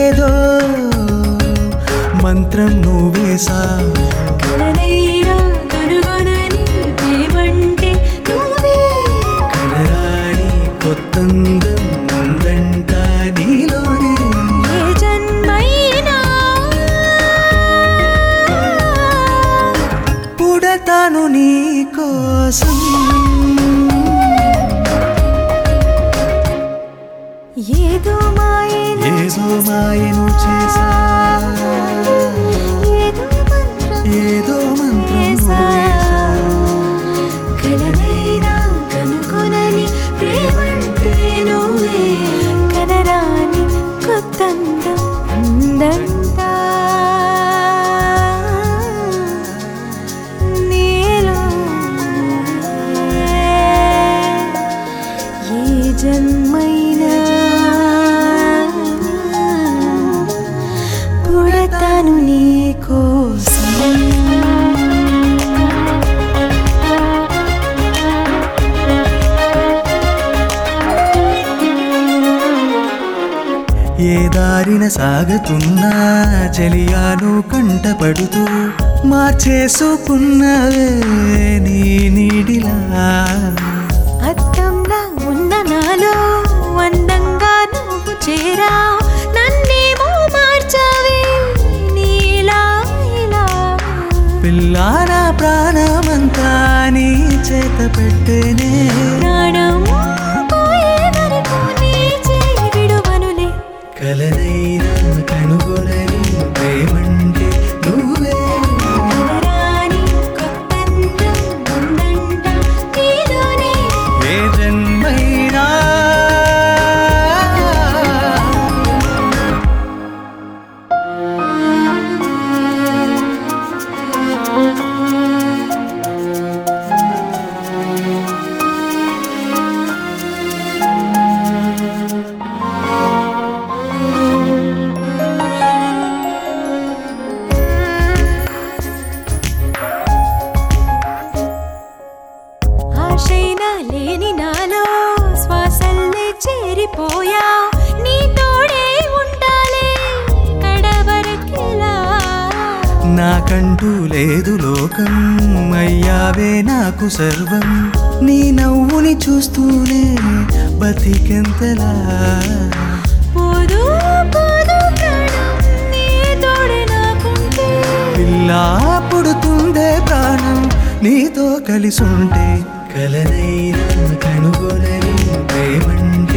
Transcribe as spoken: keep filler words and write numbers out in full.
ఏదో మంత్రం నువ్వేసావు కలనైనా కనుగొనని ప్రేమంటే నువ్వే కలరాని కొత్తందం ఉందంట నీలోనే ఏ జన్మైనా పుడతాను నీ కోసం ఏదో మాయను ఏదో మాయను చేసా ఏదో మంత్రం ఏదో మంత్రం వేసా. నువ్వేసావు కలనైనా కనుగొనని ప్రేమంటే నువ్వే కనరాని కొత్తందం ఉందంట నీలో ఏ జన్మైనా పుడతాను నీ కోసం ఏ దారిన సాగుతున్నా చలియాను కంటపడుతూ మార్చేసుకున్నవే నీ నీడిలా అద్దంలా ఉన్న నాలో అందంగా నువ్వు చేరా నన్నేమో మార్చావే నీలా ఇలా పిల్లాన ప్రాణమంతా నీ చేత పెట్టేనే ప్రాణం పోయే వరకు నీ చేయి విడువనులే కలనైనా కనుగొనని ప్రేమంటే నువ్వే కలరాని కొత్తందం ఉందంట నీలోనే ఏ జన్మైనా ఆశైనా లేని నాలో శ్వాసల్లే చేరిపోయా నీ తోడే ఉండాలే కడవరకిలా నాకంటూ లేదు లోకం అయ్యావే నాకు సర్వం నీ నవ్వుని చూస్తూనే బతికెంతలా పోదు పోదు ప్రాణం నీ తోడే నాకుంటే పిల్లా పుడుతుందే ప్రాణం నీతో కలిసుంటే కలనైనా కనుగొనని ప్రేమంటే